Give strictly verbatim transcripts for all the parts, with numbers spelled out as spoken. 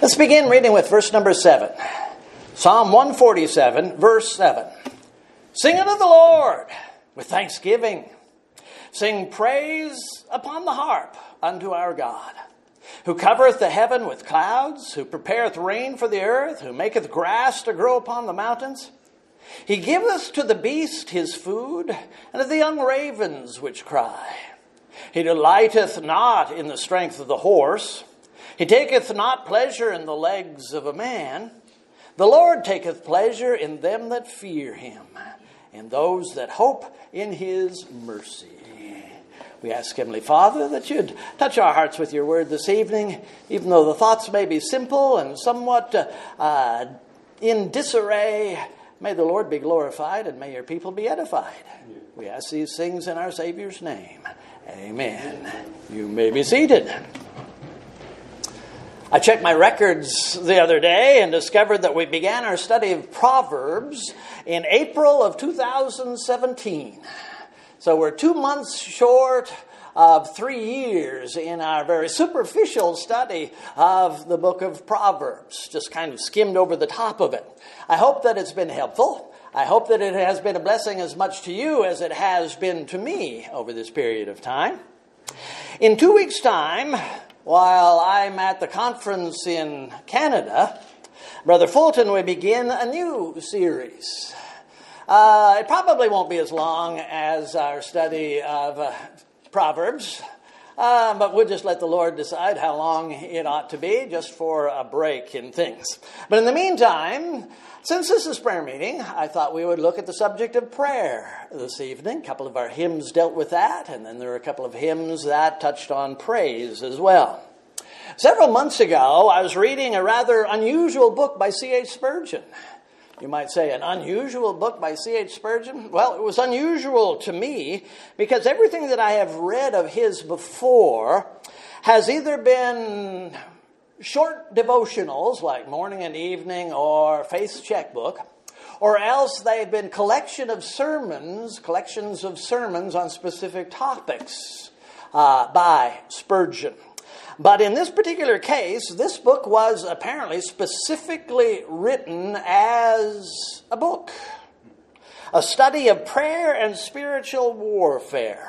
Let's begin reading with verse number seven. Psalm one forty-seven, verse seven. Sing unto the Lord with thanksgiving. Sing praise upon the harp unto our God, who covereth the heaven with clouds, who prepareth rain for the earth, who maketh grass to grow upon the mountains. He giveth to the beast his food, and to the young ravens which cry. He delighteth not in the strength of the horse. He taketh not pleasure in the legs of a man. The Lord taketh pleasure in them that fear him, in those that hope in his mercy. We ask, Heavenly Father, that you'd touch our hearts with your word this evening, even though the thoughts may be simple and somewhat uh, uh, in disarray. May the Lord be glorified and may your people be edified. We ask these things in our Savior's name. Amen. You may be seated. I checked my records the other day and discovered that we began our study of Proverbs in April of two thousand seventeen. So we're two months short of three years in our very superficial study of the book of Proverbs. Just kind of skimmed over the top of it. I hope that it's been helpful. I hope that it has been a blessing as much to you as it has been to me over this period of time. In two weeks' time, while I'm at the conference in Canada, Brother Fulton will begin a new series. Uh, it probably won't be as long as our study of uh, Proverbs, uh, but we'll just let the Lord decide how long it ought to be, just for a break in things. But in the meantime, since this is prayer meeting, I thought we would look at the subject of prayer this evening. A couple of our hymns dealt with that, and then there were a couple of hymns that touched on praise as well. Several months ago, I was reading a rather unusual book by C H Spurgeon. You might say, an unusual book by C H Spurgeon? Well, it was unusual to me because everything that I have read of his before has either been short devotionals like Morning and Evening or Faith's Checkbook, or else they've been collection of sermons, collections of sermons on specific topics uh, by Spurgeon. But in this particular case, this book was apparently specifically written as a book, a study of prayer and spiritual warfare.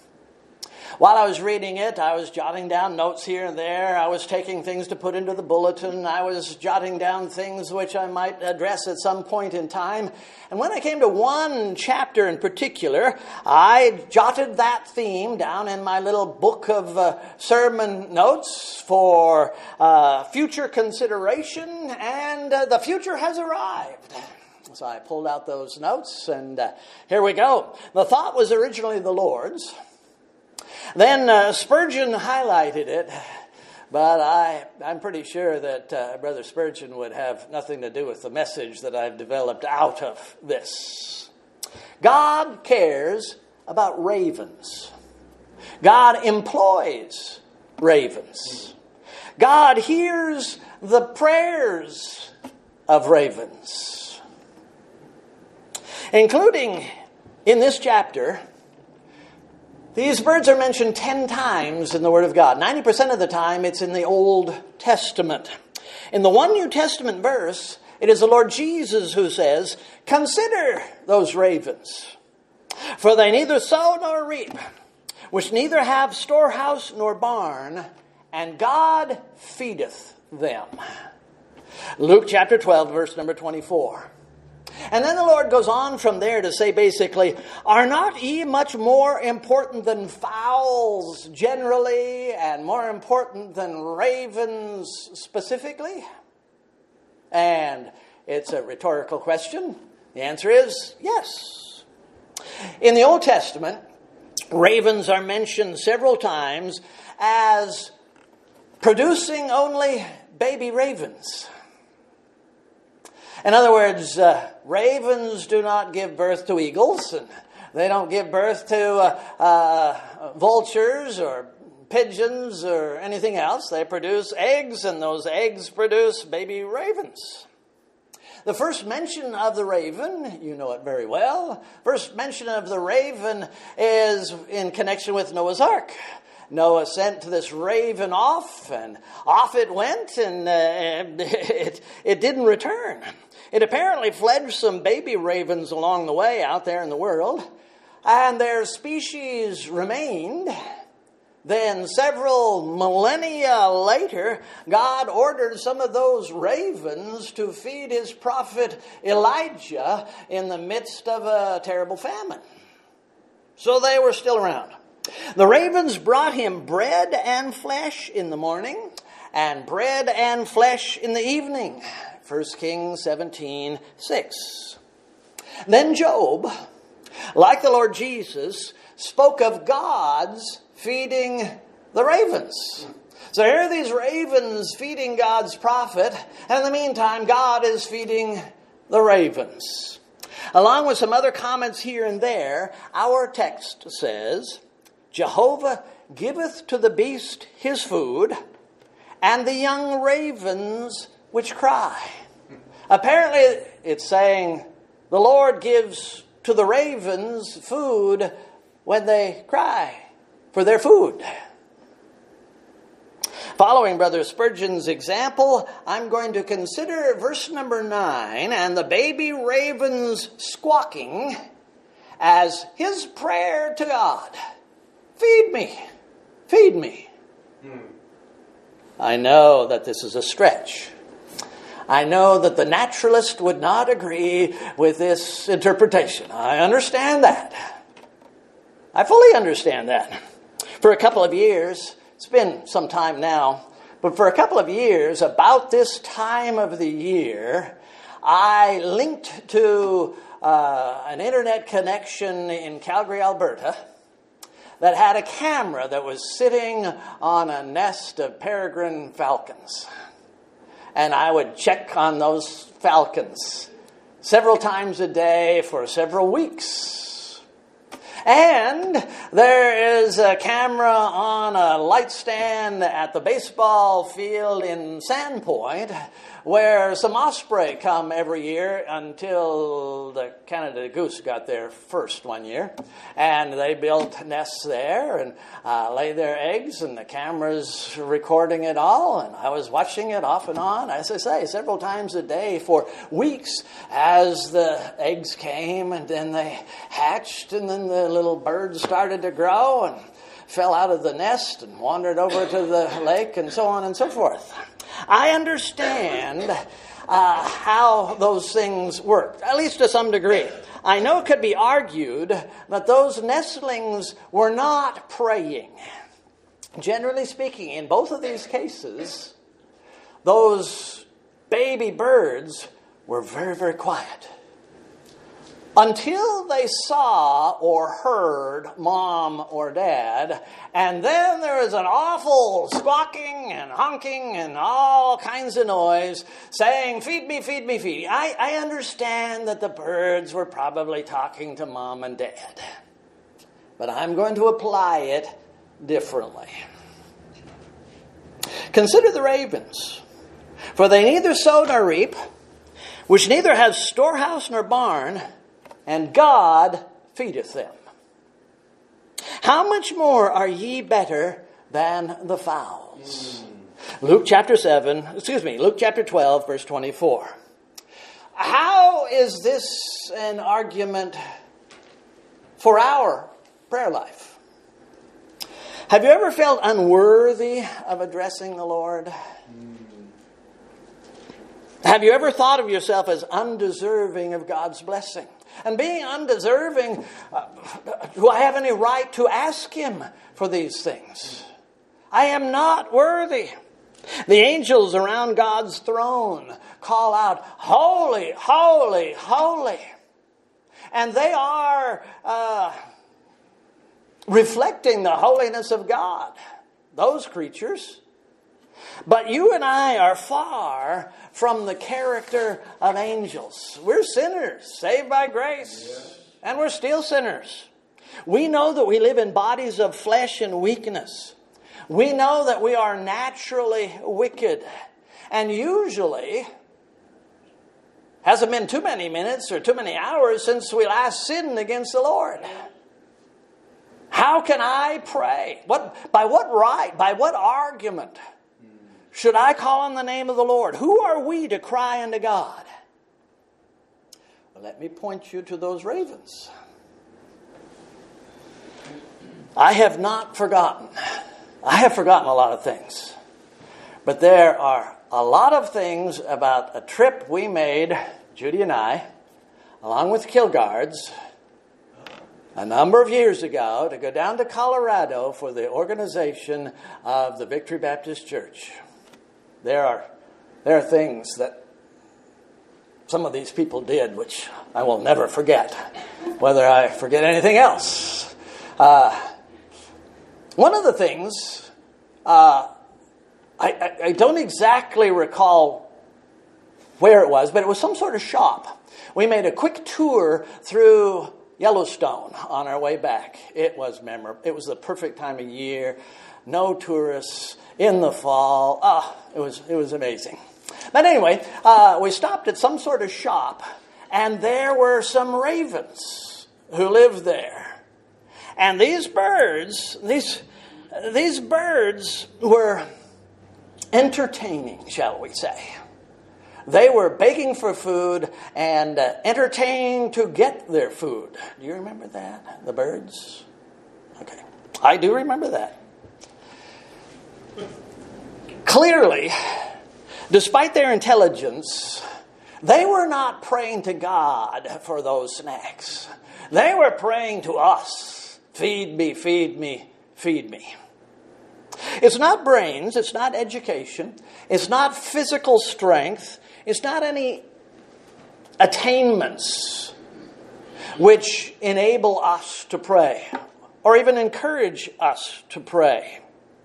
While I was reading it, I was jotting down notes here and there. I was taking things to put into the bulletin. I was jotting down things which I might address at some point in time. And when I came to one chapter in particular, I jotted that theme down in my little book of uh, sermon notes for uh, future consideration, and uh, the future has arrived. So I pulled out those notes, and uh, here we go. The thought was originally the Lord's. Then uh, Spurgeon highlighted it, but I, I'm pretty sure that uh, Brother Spurgeon would have nothing to do with the message that I've developed out of this. God cares about ravens. God employs ravens. God hears the prayers of ravens. Including in this chapter, these birds are mentioned ten times in the Word of God. ninety percent of the time, it's in the Old Testament. In the one New Testament verse, it is the Lord Jesus who says, "Consider those ravens, for they neither sow nor reap, which neither have storehouse nor barn, and God feedeth them." Luke chapter twelve, verse number twenty-four. And then the Lord goes on from there to say basically, "Are not ye much more important than fowls generally, and more important than ravens specifically?" And it's a rhetorical question. The answer is yes. In the Old Testament, ravens are mentioned several times as producing only baby ravens. In other words, uh, ravens do not give birth to eagles, and they don't give birth to uh, uh, vultures or pigeons or anything else. They produce eggs, and those eggs produce baby ravens. The first mention of the raven, you know it very well. First mention of the raven is in connection with Noah's Ark. Noah sent this raven off, and off it went, and uh, it, it didn't return. It apparently fledged some baby ravens along the way out there in the world, and their species remained. Then several millennia later, God ordered some of those ravens to feed his prophet Elijah in the midst of a terrible famine. So they were still around. The ravens brought him bread and flesh in the morning, and bread and flesh in the evening. First Kings seventeen six. Then Job, like the Lord Jesus, spoke of God's feeding the ravens. So here are these ravens feeding God's prophet, and in the meantime, God is feeding the ravens. Along with some other comments here and there, our text says, Jehovah giveth to the beast his food, and the young ravens which cry. Apparently, it's saying the Lord gives to the ravens food when they cry for their food. Following Brother Spurgeon's example, I'm going to consider verse number nine and the baby ravens squawking as his prayer to God. Feed me, feed me. Hmm. I know that this is a stretch. I know that the naturalist would not agree with this interpretation. I understand that. I fully understand that. For a couple of years, it's been some time now, but for a couple of years, about this time of the year, I linked to uh, an internet connection in Calgary, Alberta, that had a camera that was sitting on a nest of peregrine falcons. And I would check on those falcons several times a day for several weeks. And there is a camera on a light stand at the baseball field in Sandpoint where some osprey come every year until the Canada goose got there first one year. And they built nests there and uh, lay their eggs, and the camera's recording it all. And I was watching it off and on, as I say, several times a day for weeks as the eggs came, and then they hatched, and then the little birds started to grow and fell out of the nest and wandered over to the lake and so on and so forth. I understand uh, how those things work, at least to some degree. I know it could be argued that those nestlings were not praying. Generally speaking, in both of these cases, those baby birds were very, very quiet. Until they saw or heard mom or dad, and then there was an awful squawking and honking and all kinds of noise saying, feed me, feed me, feed me. I, I understand that the birds were probably talking to mom and dad, but I'm going to apply it differently. Consider the ravens, for they neither sow nor reap, which neither have storehouse nor barn, and God feedeth them. How much more are ye better than the fowls? Mm. Luke chapter seven, excuse me, Luke chapter twelve, verse twenty-four. How is this an argument for our prayer life? Have you ever felt unworthy of addressing the Lord? Mm. Have you ever thought of yourself as undeserving of God's blessing? And being undeserving, uh, do I have any right to ask Him for these things? I am not worthy. The angels around God's throne call out, holy, holy, holy. And they are uh, reflecting the holiness of God, those creatures. But you and I are far from the character of angels. We're sinners, saved by grace, yes. And we're still sinners. We know that we live in bodies of flesh and weakness. We know that we are naturally wicked. And usually, hasn't been too many minutes or too many hours since we last sinned against the Lord. How can I pray? What, by what right, by what argument should I call on the name of the Lord? Who are we to cry unto God? Well, let me point you to those ravens. I have not forgotten. I have forgotten a lot of things. But there are a lot of things about a trip we made, Judy and I, along with Kilgards, a number of years ago, to go down to Colorado for the organization of the Victory Baptist Church. There are, there are things that some of these people did which I will never forget, whether I forget anything else. Uh, one of the things, uh, I, I, I don't exactly recall where it was, but it was some sort of shop. We made a quick tour through Yellowstone on our way back. It was memorable. It was the perfect time of year. No tourists in the fall. Ah, it was it was amazing. But anyway, uh, we stopped at some sort of shop, and there were some ravens who lived there. And these birds, these these birds were entertaining, shall we say. They were begging for food and uh, entertaining to get their food. Do you remember that? The birds? Okay. I do remember that. Clearly, despite their intelligence, they were not praying to God for those snacks. They were praying to us. Feed me, feed me, feed me. It's not brains. It's not education. It's not physical strength. It's not any attainments which enable us to pray or even encourage us to pray.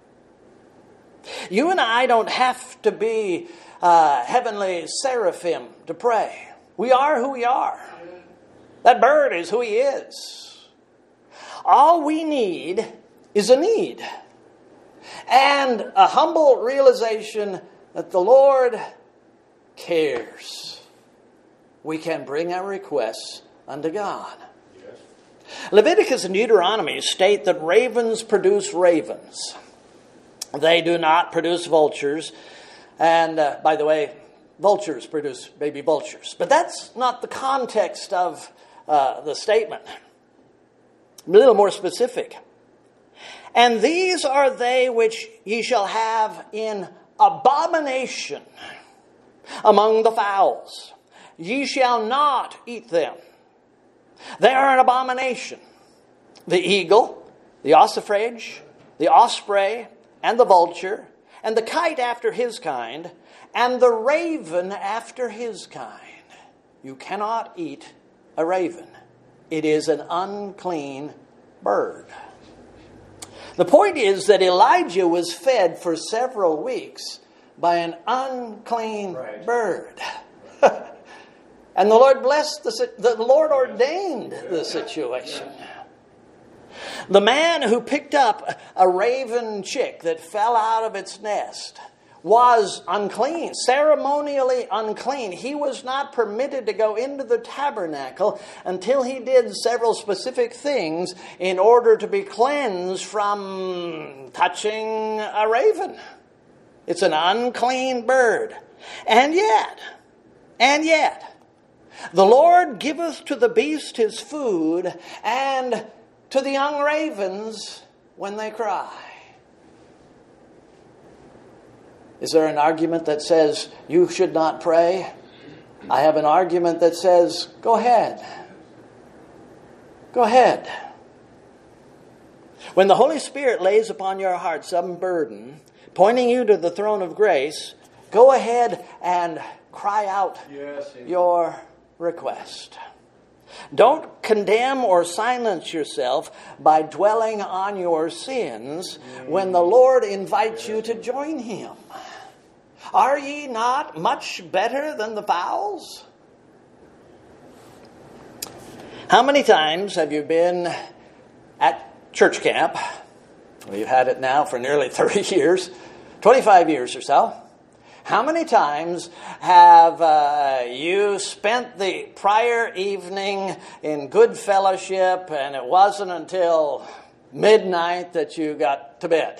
You and I don't have to be uh, heavenly seraphim to pray. We are who we are. That bird is who he is. All we need is a need and a humble realization that the Lord cares. We can bring our requests unto God. Yes. Leviticus and Deuteronomy state that ravens produce ravens. They do not produce vultures. And uh, by the way, vultures produce baby vultures. But that's not the context of uh, the statement. A little more specific. And these are they which ye shall have in abomination among the fowls. Ye shall not eat them. They are an abomination. The eagle, the ossifrage, the osprey, and the vulture, and the kite after his kind, and the raven after his kind. You cannot eat a raven. It is an unclean bird. The point is that Elijah was fed for several weeks by an unclean right. bird. And the Lord blessed, the, the Lord ordained the situation. The man who picked up a raven chick that fell out of its nest was unclean, ceremonially unclean. He was not permitted to go into the tabernacle until he did several specific things in order to be cleansed from touching a raven. It's an unclean bird. And yet, and yet, the Lord giveth to the beast his food, and to the young ravens when they cry. Is there an argument that says you should not pray? I have an argument that says, go ahead. Go ahead. When the Holy Spirit lays upon your heart some burden, pointing you to the throne of grace, go ahead and cry out yes, your request. Don't condemn or silence yourself by dwelling on your sins when the Lord invites you to join Him. Are ye not much better than the fowls? How many times have you been at church camp? We've had it now for nearly thirty years, twenty-five years or so. How many times have uh, you spent the prior evening in good fellowship, and it wasn't until midnight that you got to bed.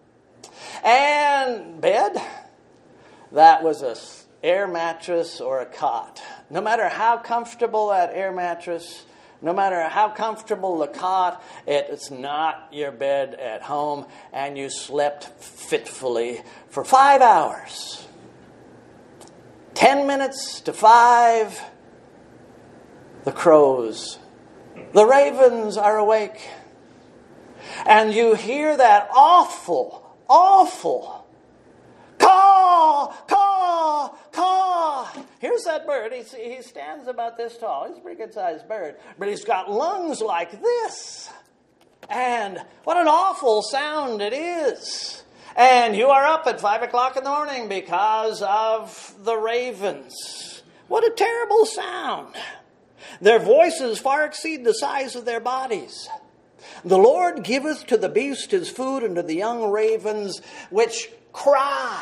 And bed, that was a air mattress or a cot. No matter how comfortable that air mattress, no matter how comfortable the cot, it's not your bed at home, and you slept fitfully for five hours. Ten minutes to five, the crows, the ravens are awake. And you hear that awful, awful caw, caw, caw. Here's that bird. He, he stands about this tall. He's a pretty good-sized bird. But he's got lungs like this. And what an awful sound it is. And you are up at five o'clock in the morning because of the ravens. What a terrible sound. Their voices far exceed the size of their bodies. The Lord giveth to the beast his food, and to the young ravens which cry.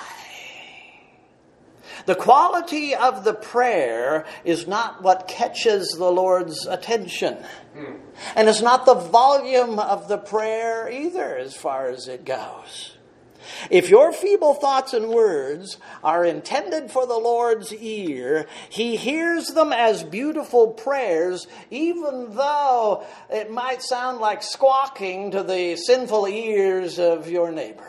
The quality of the prayer is not what catches the Lord's attention. Mm. And it's not the volume of the prayer either, as far as it goes. If your feeble thoughts and words are intended for the Lord's ear, He hears them as beautiful prayers, even though it might sound like squawking to the sinful ears of your neighbor.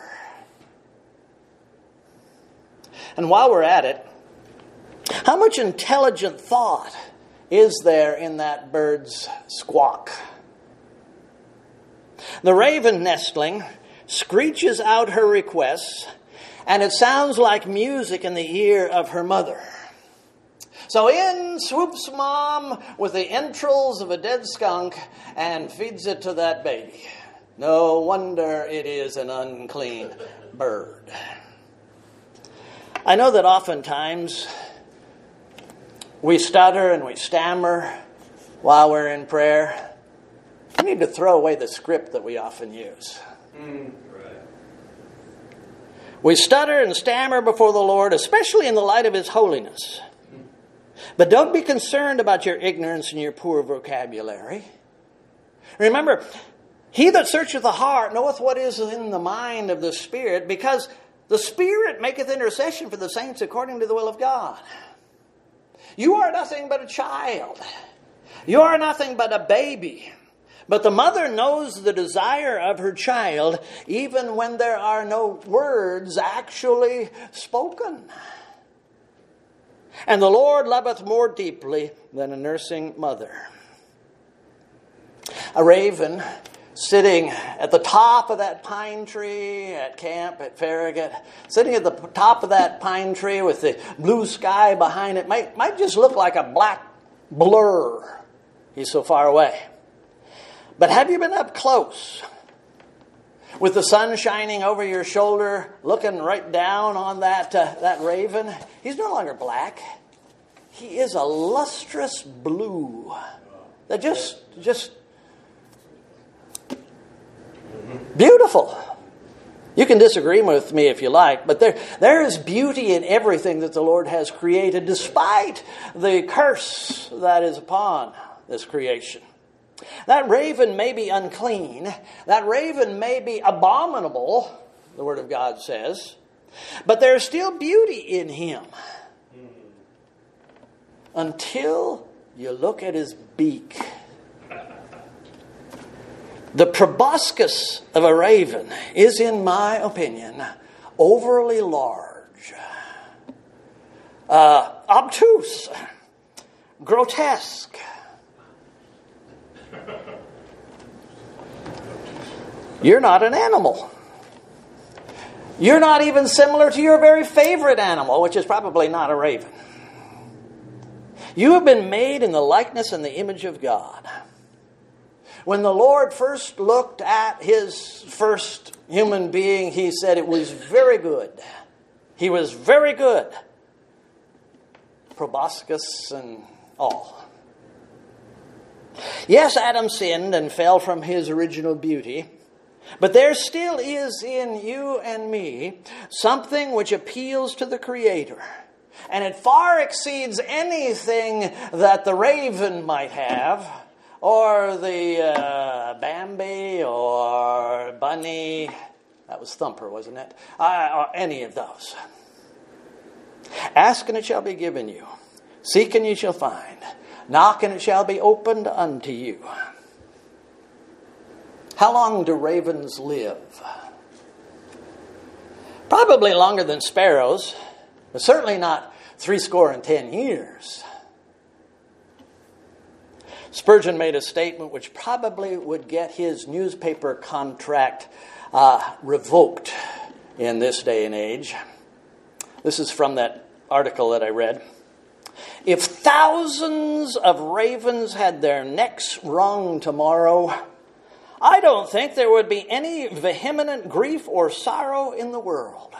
And while we're at it, how much intelligent thought is there in that bird's squawk? The raven nestling screeches out her requests, and it sounds like music in the ear of her mother. So in swoops Mom with the entrails of a dead skunk and feeds it to that baby. No wonder it is an unclean bird. I know that oftentimes we stutter and we stammer while we're in prayer. We need to throw away the script that we often use. Mm, right. We stutter and stammer before the Lord, especially in the light of His holiness. Mm. But don't be concerned about your ignorance and your poor vocabulary. Remember, He that searcheth the heart knoweth what is in the mind of the Spirit, because the Spirit maketh intercession for the saints according to the will of God. You are nothing but a child. You are nothing but a baby. But the mother knows the desire of her child even when there are no words actually spoken. And the Lord loveth more deeply than a nursing mother. A raven sitting at the top of that pine tree at camp at Farragut, sitting at the top of that pine tree with the blue sky behind it, might, might just look like a black blur. He's so far away. But have you been up close with the sun shining over your shoulder, looking right down on that, uh, that raven? He's no longer black. He is a lustrous blue that just, just beautiful. You can disagree with me if you like, but there, there is beauty in everything that the Lord has created, despite the curse that is upon this creation. That raven may be unclean. That raven may be abominable, the Word of God says, but there's still beauty in him. Until you look at his beak. The proboscis of a raven is, in my opinion, overly large, uh, obtuse, grotesque. You're not an animal. You're not even similar to your very favorite animal, which is probably not a raven. You have been made in the likeness and the image of God. When the Lord first looked at His first human being, He said it was very good. He was very good. Proboscis and all. Yes, Adam sinned and fell from his original beauty, but there still is in you and me something which appeals to the Creator. And it far exceeds anything that the raven might have, or the uh, Bambi or Bunny. That was Thumper, wasn't it? Uh, or any of those. Ask and it shall be given you. Seek and you shall find. Knock and it shall be opened unto you. How long do ravens live? Probably longer than sparrows, but certainly not three score and ten years. Spurgeon made a statement which probably would get his newspaper contract uh, revoked in this day and age. This is from that article that I read. If thousands of ravens had their necks wrung tomorrow, I don't think there would be any vehement grief or sorrow in the world.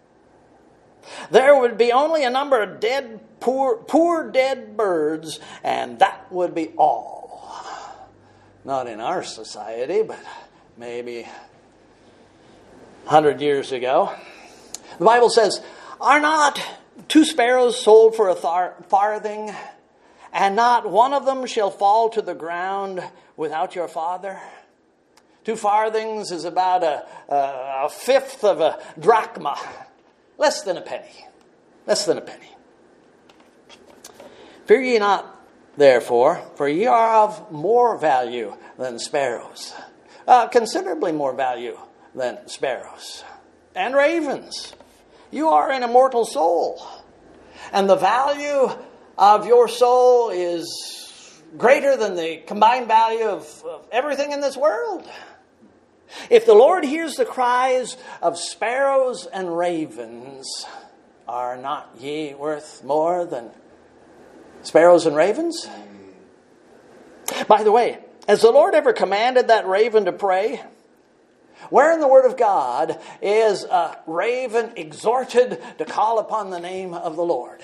There would be only a number of dead, poor, poor dead birds, and that would be all. Not in our society, but maybe a hundred years ago. The Bible says, are not two sparrows sold for a thar- farthing, and not one of them shall fall to the ground without your Father? Two farthings is about a, a, a fifth of a drachma. Less than a penny. Less than a penny. Fear ye not, therefore, for ye are of more value than sparrows. Uh, considerably more value than sparrows. And ravens. You are an immortal soul. And the value of your soul is greater than the combined value of, of everything in this world. If the Lord hears the cries of sparrows and ravens, are not ye worth more than sparrows and ravens? By the way, has the Lord ever commanded that raven to pray? Where in the Word of God is a raven exhorted to call upon the name of the Lord?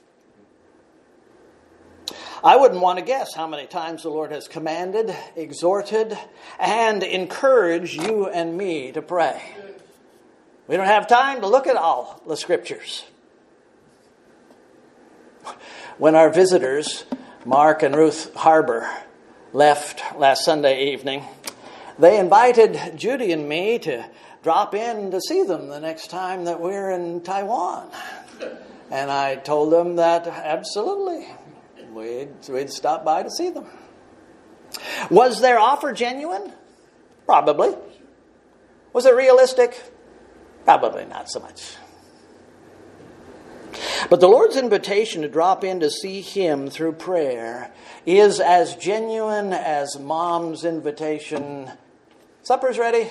I wouldn't want to guess how many times the Lord has commanded, exhorted, and encouraged you and me to pray. We don't have time to look at all the Scriptures. When our visitors, Mark and Ruth Harbor, left last Sunday evening, they invited Judy and me to drop in to see them the next time that we're in Taiwan. And I told them that absolutely, we'd, we'd stop by to see them. Was their offer genuine? Probably. Was it realistic? Probably not so much. But the Lord's invitation to drop in to see Him through prayer is as genuine as Mom's invitation. Supper's ready.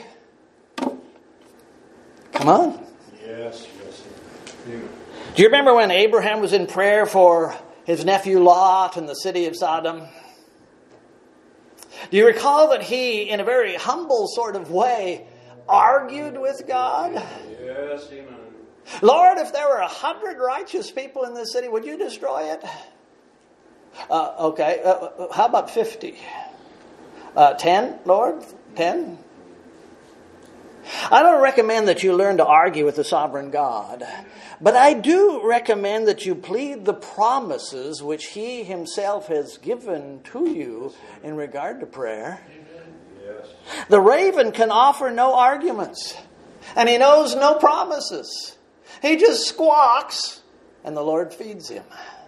Come on. Yes, yes. Yeah. Do you remember when Abraham was in prayer for his nephew Lot in the city of Sodom? Do you recall that he, in a very humble sort of way, argued with God? Yes, amen. Lord, if there were a hundred righteous people in this city, would you destroy it? Uh, okay, uh, how about fifty? Uh, ten, Lord? Ten? I don't recommend that you learn to argue with the sovereign God, but I do recommend that you plead the promises which He Himself has given to you in regard to prayer. Yes. The raven can offer no arguments, and he knows no promises. He just squawks, and the Lord feeds him.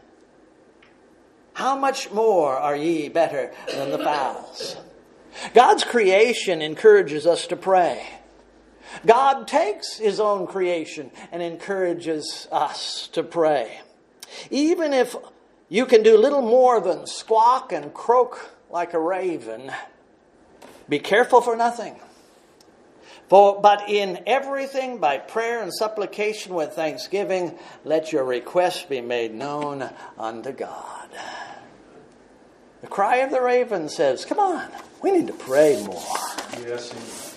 How much more are ye better than the fowls? God's creation encourages us to pray. God takes His own creation and encourages us to pray. Even if you can do little more than squawk and croak like a raven, be careful for nothing. For, but in everything, by prayer and supplication with thanksgiving, let your requests be made known unto God. The cry of the raven says, come on, we need to pray more. Yes, amen.